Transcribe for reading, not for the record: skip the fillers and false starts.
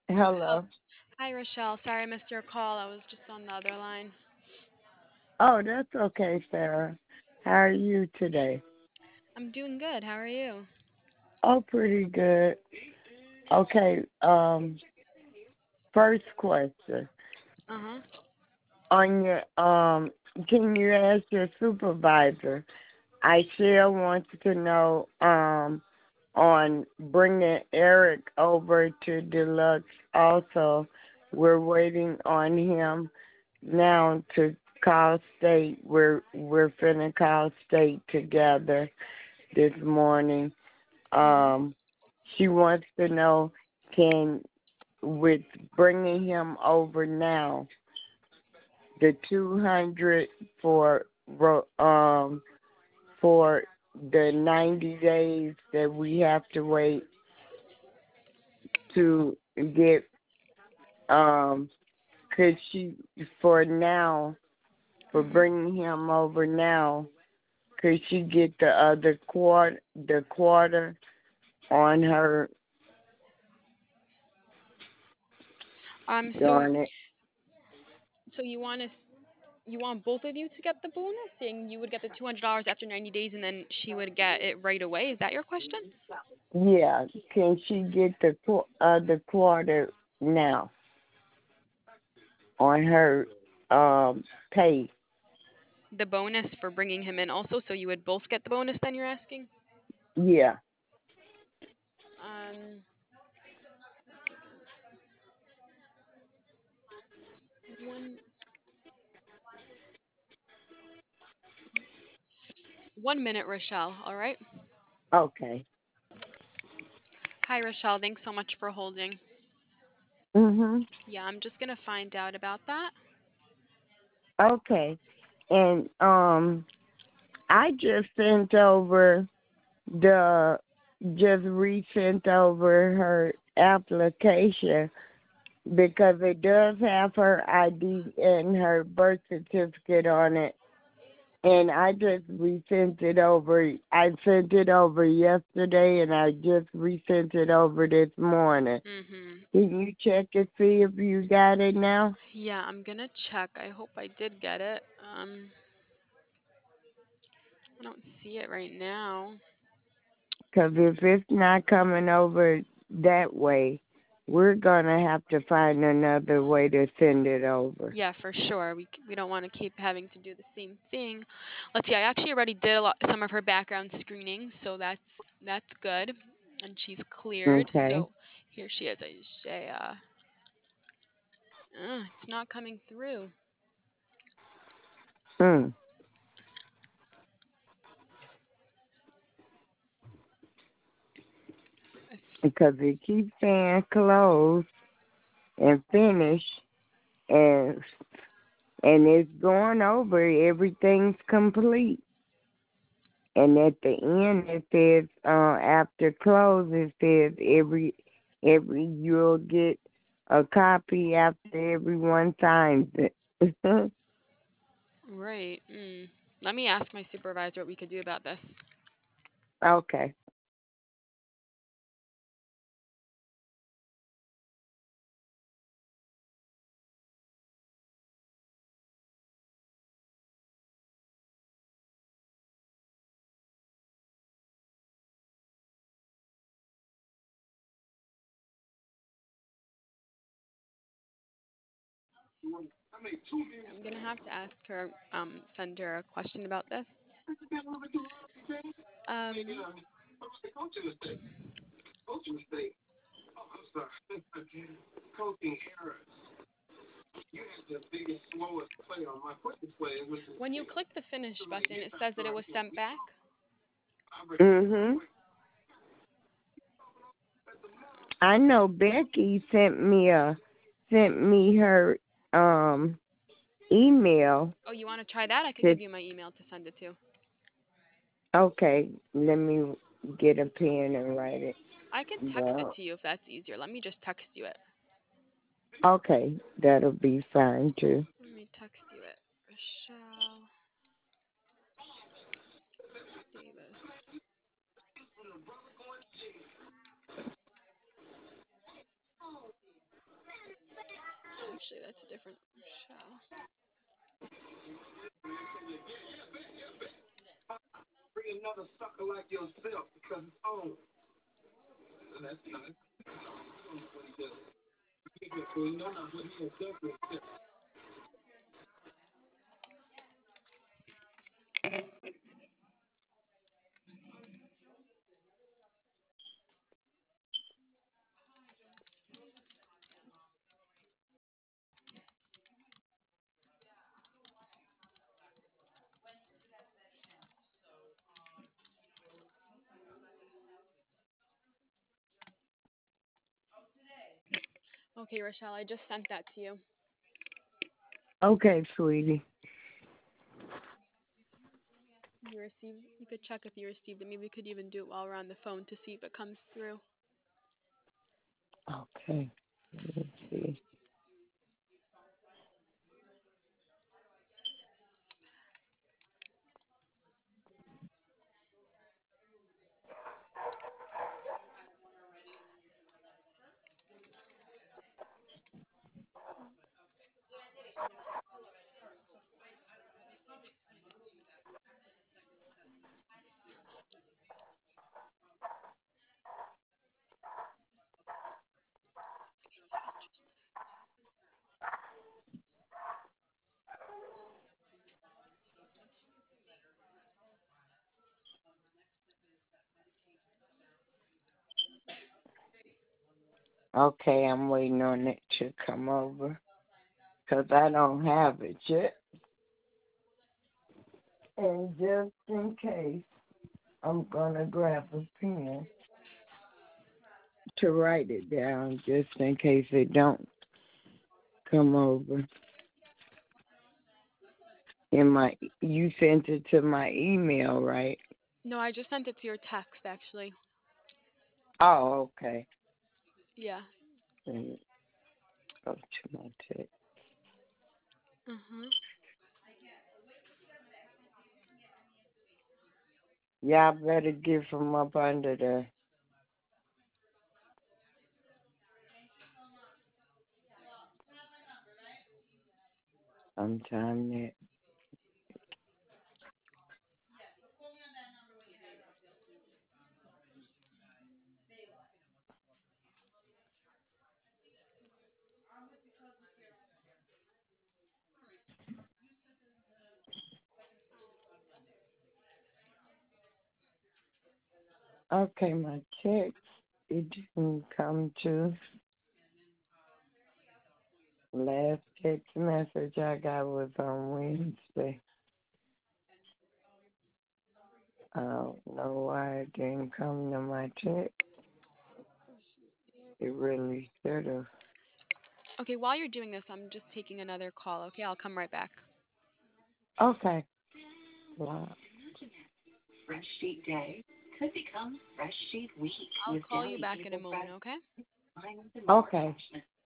Hello. Hi, Rochelle. Sorry I missed your call. I was just on the other line. Oh, that's okay, Sarah. How are you today? I'm doing good. How are you? Oh, pretty good. Okay, first question. Uh huh. On your can you ask your supervisor? I still want to know on bringing Eric over to Deluxe also. We're waiting on him now to call state. We're finna call state together this morning. Mhm. Um, she wants to know, can with bringing him over now, the 200 for for the 90 days that we have to wait to get could she for now for Mhm. bringing him over now, could she get the quarter on her So on it? you want you want both of you to get the bonus, saying you would get the $200 after 90 days, and then she would get it right away. Is that your question? Yeah, can she get the quarter now on her pay? The bonus for bringing him in, also, so you would both get the bonus. Then you're asking. Yeah. Um, one 1 minute, Rochelle. All right. Okay. Hi, Rochelle. Thanks so much for holding. Mhm. Yeah, I'm just gonna find out about that. Okay. And I just sent over the just resent over her application because it does have her ID and her birth certificate on it. And I just resent it over. I sent it over yesterday, and I just resent it over this morning. Mhm. Can you check and see if you got it now? Yeah, I'm gonna check. I hope I did get it. I don't see it right now. Because if it's not coming over that way, we're gonna have to find another way to send it over. Yeah, for sure. We don't want to keep having to do the same thing. Let's see. I actually already did some of her background screening, so that's good, and she's cleared. Okay. So here she is, Isaiah. It's not coming through. Hmm. Because it keeps saying close and finish, and it's going over. Everything's complete. And at the end, it says after close, it says every you'll get a copy after everyone signs it. Right. Let me ask my supervisor what we could do about this. Okay. I'm gonna have to ask her, send her a question about this. Um, when you click the finish button, it says that it was sent back. Mhm. I know Becky sent me her um email. Oh, you want to try that? I could That give you my email to send it to. okay, let me get a pen and write it I can text it down. to you if that's easier. Let me just text you it. Okay, that'll be fine too. Let me text you it. Rochelle Davis. Actually, that's a different Rochelle. Okay, Rochelle, I just sent that to you. Okay, sweetie. You received. You could check if you received it. Maybe we could even do it while we're on the phone to see if it comes through. Okay. Let's see. Okay, I'm waiting on it to come over because I don't have it yet. And just in case, I'm going to grab a pen to write it down just in case it don't come over. You sent it to my email, right? No, I just sent it to your text actually. Oh, okay. Yeah. Let me go to my text. Mhm. Y'all better get from up under there sometime next. Okay, my text, it didn't come to. Last text message I got was on Wednesday. I don't know why it didn't come to my text. It really should have. Okay, while you're doing this, I'm just taking another call. Okay, I'll come right back. Okay. Wow. Fresh Sheet Day could become Fresh Sheet Week I'll with call you Deli back in a People moment, Fresh. okay? Finds and Okay. refreshment.